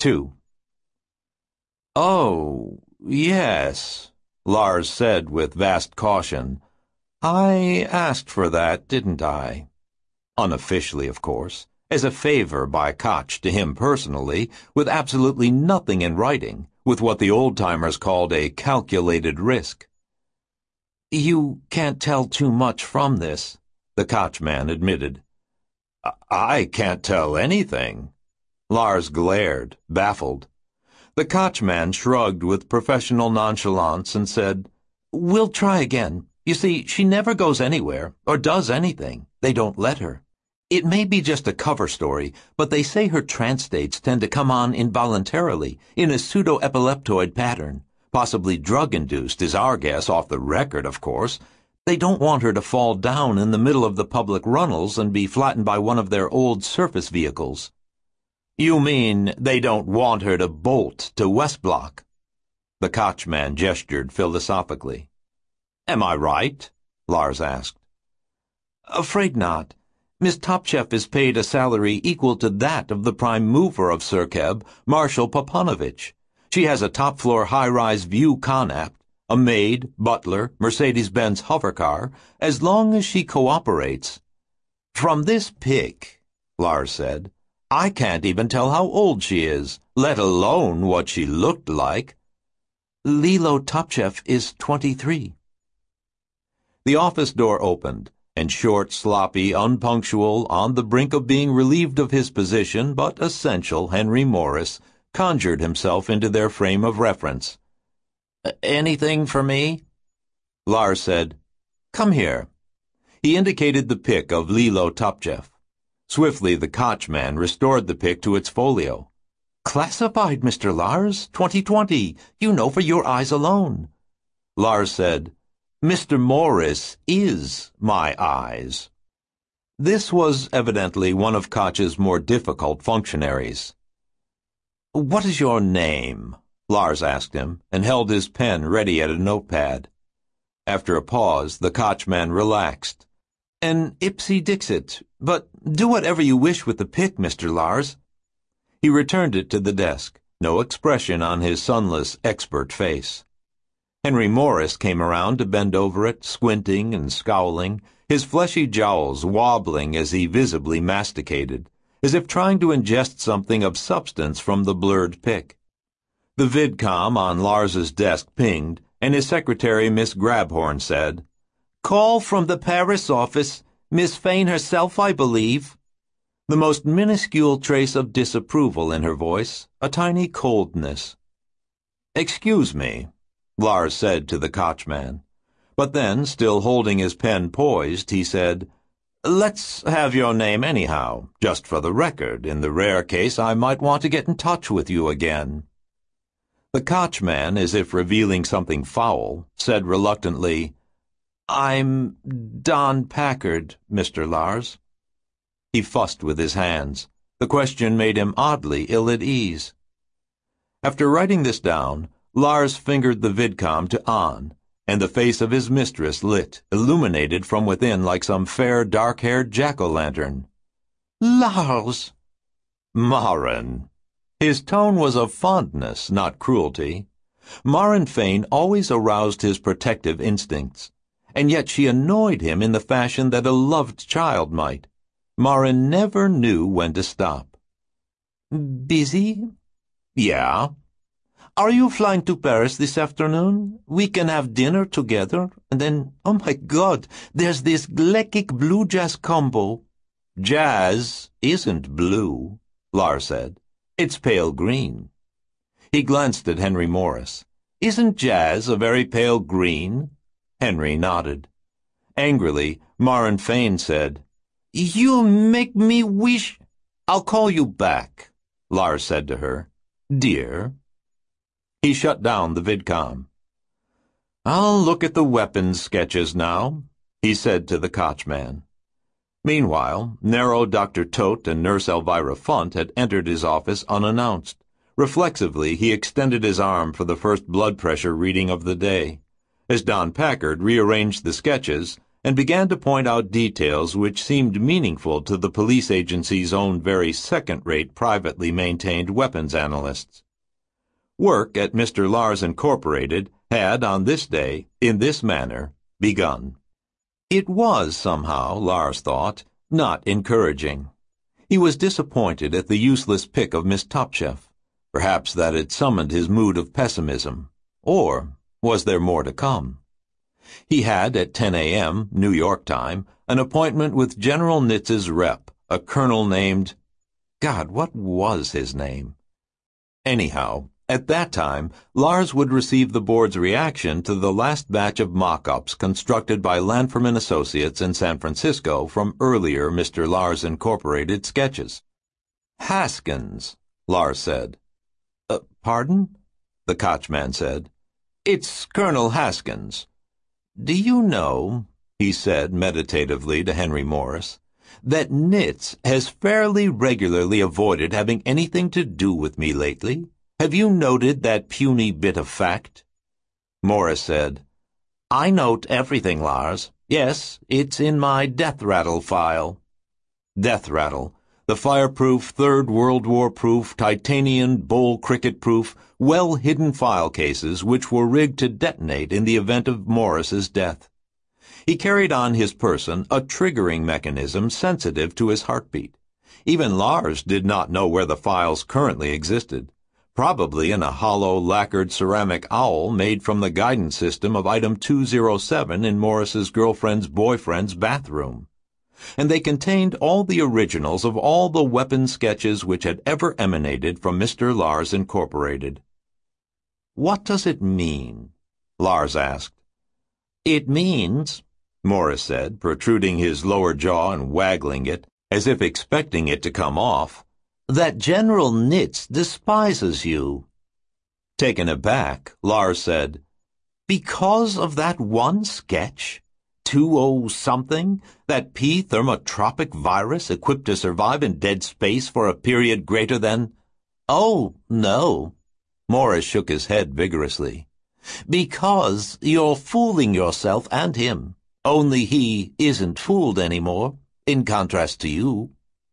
2. "Oh, yes," Lars said with vast caution. "I asked for that, didn't I?" Unofficially, of course, as a favor by Koch to him personally, with absolutely nothing in writing, with what the old-timers called a calculated risk. "You can't tell too much from this," the Koch man admitted. I can't tell anything." Lars glared, baffled. The Koch man shrugged with professional nonchalance and said, "We'll try again. You see, she never goes anywhere, or does anything. They don't let her. It may be just a cover story, but they say her trance states tend to come on involuntarily, in a pseudo-epileptoid pattern. Possibly drug-induced is our guess, off the record, of course. They don't want her to fall down in the middle of the public runnels and be flattened by one of their old surface vehicles." "You mean they don't want her to bolt to West Block?" The Koch man gestured philosophically. "Am I right?" Lars asked. "Afraid not. Miss Topchev is paid a salary equal to that of the prime mover of Serkeb, Marshal Papanovich. She has a top-floor high-rise view Connacht, a maid, butler, Mercedes-Benz hovercar, as long as she cooperates." "From this pic," Lars said, "I can't even tell how old she is, let alone what she looked like." "Lilo Topchev is 23. The office door opened, and short, sloppy, unpunctual, on the brink of being relieved of his position, but essential Henry Morris conjured himself into their frame of reference. "Anything for me?" Lars said, "Come here." He indicated the pic of Lilo Topchev. Swiftly the Koch man restored the pic to its folio. "Classified, Mr. Lars, 2020. You know for your eyes alone." Lars said, "Mr. Morris is my eyes." This was evidently one of Koch's more difficult functionaries. "What is your name?" Lars asked him, and held his pen ready at a notepad. After a pause, the Koch man relaxed. "An Ipsy Dixit, but do whatever you wish with the pic, Mr. Lars." He returned it to the desk, no expression on his sunless, expert face. Henry Morris came around to bend over it, squinting and scowling, his fleshy jowls wobbling as he visibly masticated, as if trying to ingest something of substance from the blurred pic. The vidcom on Lars's desk pinged, and his secretary, Miss Grabhorn, said, "Call from the Paris office. Miss Fane herself, I believe." The most minuscule trace of disapproval in her voice, a tiny coldness. "Excuse me," Lars said to the Koch man. But then, still holding his pen poised, he said, "Let's have your name anyhow, just for the record, in the rare case I might want to get in touch with you again." The Koch man, as if revealing something foul, said reluctantly, "I'm Don Packard, Mr. Lars." He fussed with his hands. The question made him oddly ill at ease. After writing this down, Lars fingered the vidcom to on, and the face of his mistress lit, illuminated from within like some fair, dark-haired jack-o'-lantern. "Lars!" "Maren." His tone was of fondness, not cruelty. Maren Fane always aroused his protective instincts, and yet she annoyed him in the fashion that a loved child might. Maren never knew when to stop. "Busy?" "Yeah." "Are you flying to Paris this afternoon? We can have dinner together, and then, oh my God, there's this Gleckic blue jazz combo." "Jazz isn't blue," Lars said. "It's pale green." He glanced at Henry Morris. "Isn't jazz a very pale green?" Henry nodded. Angrily, Maren Fane said, "You make me wish—" "I'll call you back," Lars said to her. "Dear." He shut down the vidcom. "I'll look at the weapons sketches now," he said to the Koch man. Meanwhile, narrow Dr. Todt and Nurse Elvira Funt had entered his office unannounced. Reflexively, he extended his arm for the first blood pressure reading of the day. As Don Packard rearranged the sketches, and began to point out details which seemed meaningful to the police agency's own very second-rate privately maintained weapons analysts. Work at Mr. Lars Incorporated had, on this day, in this manner, begun. It was, somehow, Lars thought, not encouraging. He was disappointed at the useless pick of Miss Topchef. Perhaps that had summoned his mood of pessimism. Or was there more to come? He had, at 10 a.m., New York time, an appointment with General Nitz's rep, a colonel named... God, what was his name? Anyhow, at that time, Lars would receive the board's reaction to the last batch of mock-ups constructed by Lanferman Associates in San Francisco from earlier Mr. Lars Incorporated sketches. Haskins, Lars said. Pardon? The Koch-man said. It's Colonel Haskins. Do you know, he said meditatively to Henry Morris, that Nitz has fairly regularly avoided having anything to do with me lately? Have you noted that puny bit of fact? Morris said, I note everything, Lars. Yes, it's in my death rattle file. Death rattle, the fireproof, Third World War-proof, titanium bull cricket-proof, well-hidden file cases which were rigged to detonate in the event of Morris's death. He carried on his person a triggering mechanism sensitive to his heartbeat. Even Lars did not know where the files currently existed. Probably in a hollow lacquered ceramic owl made from the guidance system of item 207 in Morris's girlfriend's boyfriend's bathroom. And they contained all the originals of all the weapon sketches which had ever emanated from Mr. Lars Incorporated. What does it mean? Lars asked. It means, Morris said, protruding his lower jaw and waggling it, as if expecting it to come off, that General Nitz despises you. Taken aback, Lars said, Because of that one sketch? 20-something? That P-thermotropic virus equipped to survive in dead space for a period greater than... Oh, no. Morris shook his head vigorously. Because you're fooling yourself and him. Only he isn't fooled anymore, in contrast to you.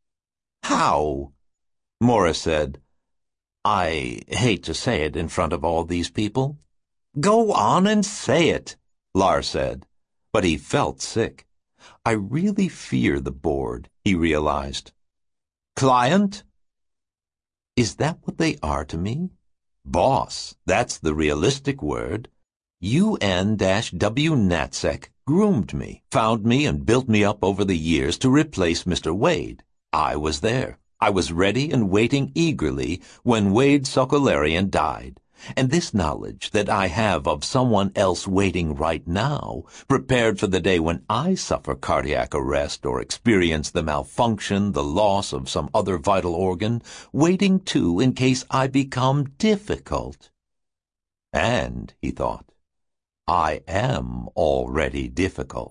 How? Morris said, I hate to say it in front of all these people. Go on and say it, Lars said. But he felt sick. I really fear the board, he realized. Client? Is that what they are to me? Boss, that's the realistic word. UN-W NatSec groomed me, found me, and built me up over the years to replace Mr. Wade. I was there. I was ready and waiting eagerly when Wade Sokolarian died. And this knowledge that I have of someone else waiting right now, prepared for the day when I suffer cardiac arrest or experience the malfunction, the loss of some other vital organ, waiting too in case I become difficult. And, he thought, I am already difficult.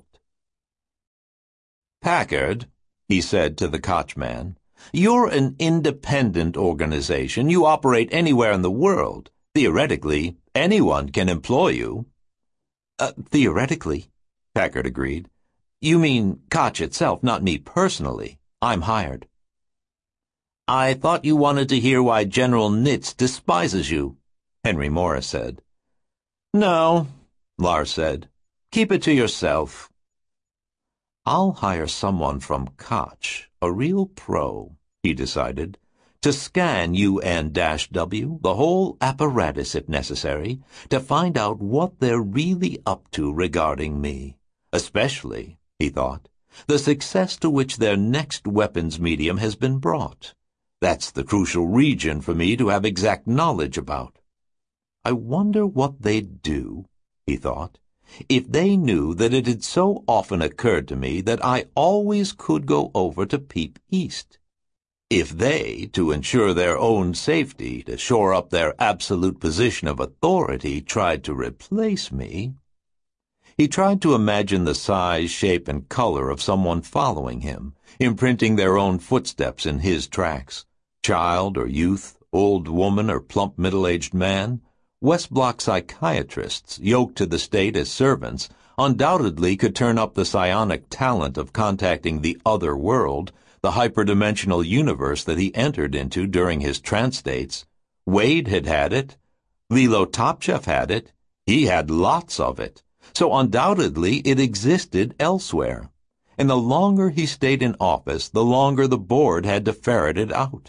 Packard, he said to the Koch-man, you're an independent organization. You operate anywhere in the world. Theoretically, anyone can employ you. Theoretically, Packard agreed. You mean Koch itself, not me personally. I'm hired. I thought you wanted to hear why General Nitz despises you, Henry Morris said. No, Lars said. Keep it to yourself. I'll hire someone from Koch, a real pro, he decided, to scan UN-W, the whole apparatus if necessary, to find out what they're really up to regarding me. Especially, he thought, the success to which their next weapons medium has been brought. That's the crucial region for me to have exact knowledge about. I wonder what they'd do, he thought, if they knew that it had so often occurred to me that I always could go over to Peep East. If they, to ensure their own safety, to shore up their absolute position of authority, tried to replace me. He tried to imagine the size, shape, and color of someone following him, imprinting their own footsteps in his tracks. Child or youth, old woman or plump middle-aged man, West Block psychiatrists, yoked to the state as servants, undoubtedly could turn up the psionic talent of contacting the other world, the hyperdimensional universe that he entered into during his trance states. Wade had it. Lilo Topchev had it. He had lots of it. So undoubtedly it existed elsewhere. And the longer he stayed in office, the longer the board had to ferret it out.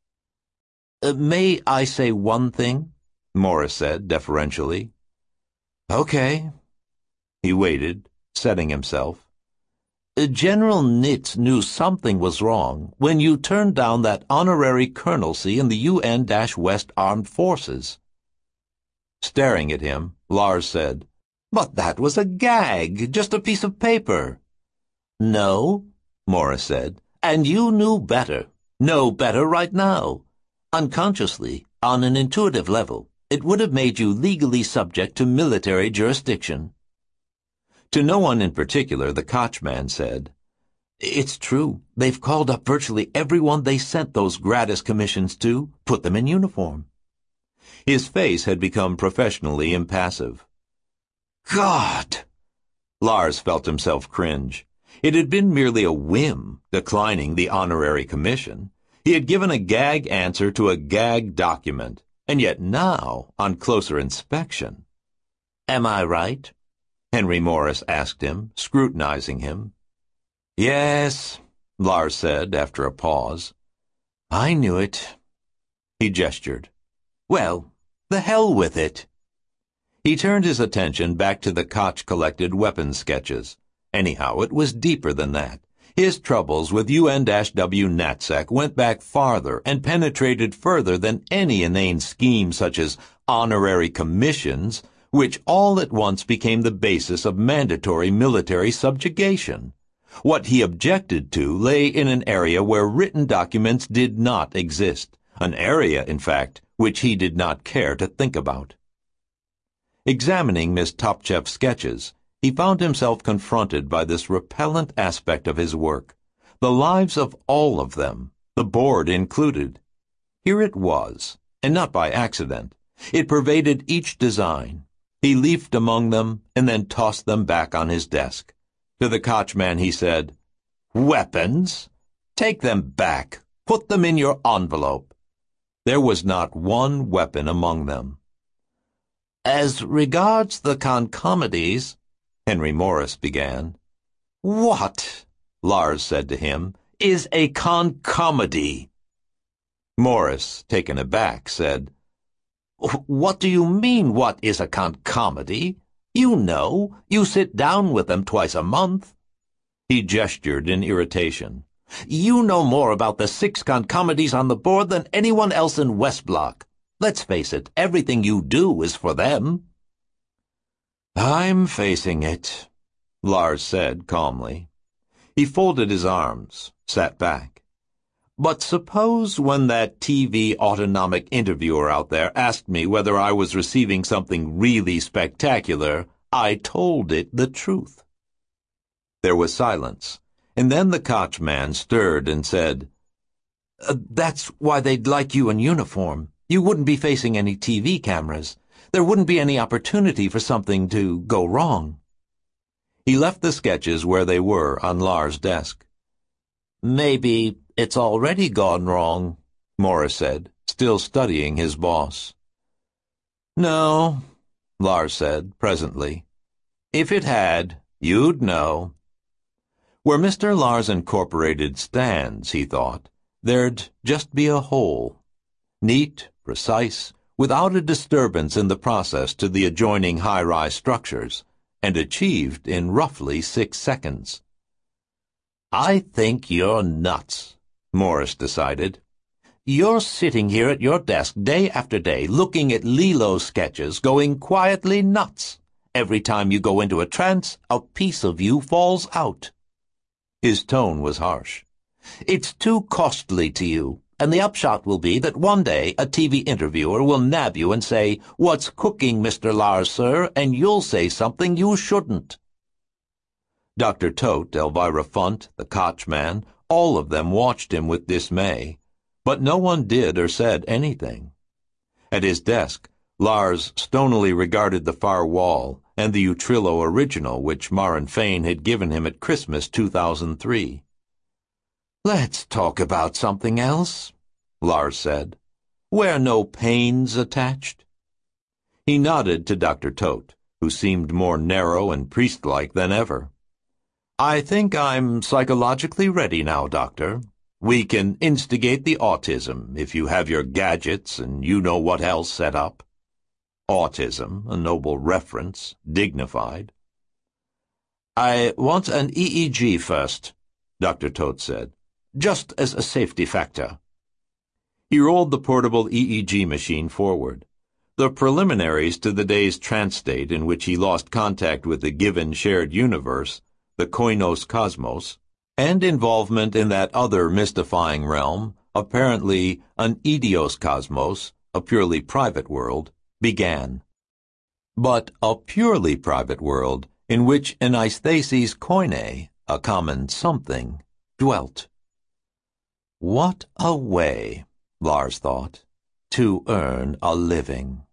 May I say one thing? Morris said deferentially. Okay. He waited, setting himself. General Nitz knew something was wrong when you turned down that honorary colonelcy in the UN-West Armed Forces. Staring at him, Lars said, But that was a gag, just a piece of paper. No, Morris said, and you knew better. Know better right now. Unconsciously, on an intuitive level, it would have made you legally subject to military jurisdiction. To no one in particular, the Koch man said, It's true. They've called up virtually everyone they sent those gratis commissions to, put them in uniform. His face had become professionally impassive. God! Lars felt himself cringe. It had been merely a whim, declining the honorary commission. He had given a gag answer to a gag document, and yet now, on closer inspection. Am I right? Henry Morris asked him, scrutinizing him. Yes, Lars said after a pause. I knew it. He gestured. Well, the hell with it. He turned his attention back to the Koch-collected weapons sketches. Anyhow, it was deeper than that. His troubles with UN-W NatSec went back farther and penetrated further than any inane scheme such as honorary commissions, which all at once became the basis of mandatory military subjugation. What he objected to lay in an area where written documents did not exist, an area, in fact, which he did not care to think about. Examining Miss Topchev's sketches, he found himself confronted by this repellent aspect of his work, the lives of all of them, the board included. Here it was, and not by accident. It pervaded each design. He leafed among them and then tossed them back on his desk. To the Koch man he said, Weapons? Take them back. Put them in your envelope. There was not one weapon among them. As regards the concomities, Henry Morris began. What, Lars said to him, is a concomedy? Morris, taken aback, said, What do you mean, what is a concomedy? You know, you sit down with them twice a month. He gestured in irritation. You know more about the 6 concomedies on the board than anyone else in West Block. Let's face it, everything you do is for them. I'm facing it, Lars said calmly. He folded his arms, sat back. But suppose when that TV autonomic interviewer out there asked me whether I was receiving something really spectacular, I told it the truth. There was silence, and then the Koch man stirred and said, That's why they'd like you in uniform. You wouldn't be facing any TV cameras. There wouldn't be any opportunity for something to go wrong. He left the sketches where they were on Lars' desk. Maybe it's already gone wrong, Morris said, still studying his boss. No, Lars said presently. If it had, you'd know. Where Mr. Lars Incorporated stands, he thought, there'd just be a hole. Neat, precise, without a disturbance in the process to the adjoining high-rise structures, and achieved in roughly 6 seconds. I think you're nuts, Morris decided. You're sitting here at your desk day after day looking at Lilo's sketches, going quietly nuts. Every time you go into a trance, a piece of you falls out. His tone was harsh. It's too costly to you. And the upshot will be that one day a TV interviewer will nab you and say, What's cooking, Mr. Lars, sir? And you'll say something you shouldn't. Dr. Todt, Elvira Funt, the Koch man, all of them watched him with dismay, but no one did or said anything. At his desk, Lars stonily regarded the far wall and the Utrillo original which Maren Fane had given him at Christmas 2003. "Let's talk about something else," Lars said. "Where no pain's attached." He nodded to Dr. Todt, who seemed more narrow and priest-like than ever. "I think I'm psychologically ready now, Doctor. We can instigate the autism if you have your gadgets and you know what else set up." Autism, a noble reference, dignified. "I want an EEG first," Dr. Todt said, "just as a safety factor." He rolled the portable EEG machine forward. The preliminaries to the day's trance state in which he lost contact with the given shared universe, the koinos cosmos, and involvement in that other mystifying realm, apparently an idios cosmos, a purely private world, began. But a purely private world in which an aesthesis koine, a common something, dwelt. What a way, Lars thought, to earn a living.